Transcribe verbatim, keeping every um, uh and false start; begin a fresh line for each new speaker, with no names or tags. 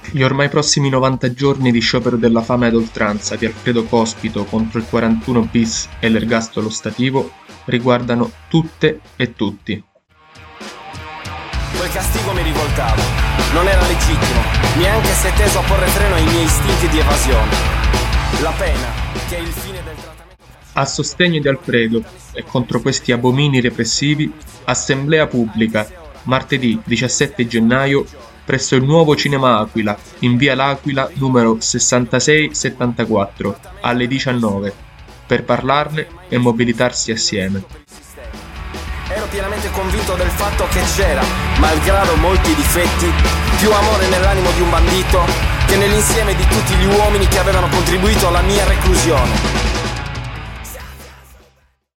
Gli ormai prossimi novanta giorni di sciopero della fame ad oltranza di Alfredo Cospito contro il quarantuno bis e l'ergastolo stativo riguardano tutte e tutti.
Quel castigo mi rivoltava, non era legittimo, neanche se teso a porre freno ai miei istinti di evasione. La pena, che è il fine del trattamento...
A sostegno di Alfredo e contro questi abomini repressivi, assemblea pubblica, martedì diciassette gennaio, presso il nuovo Cinema Aquila, in via L'Aquila numero sessantasei settantaquattro, alle diciannove, per parlarne e mobilitarsi assieme.
Ero pienamente convinto del fatto che c'era, malgrado molti difetti, più amore nell'animo di un bandito che nell'insieme di tutti gli uomini che avevano contribuito alla mia reclusione.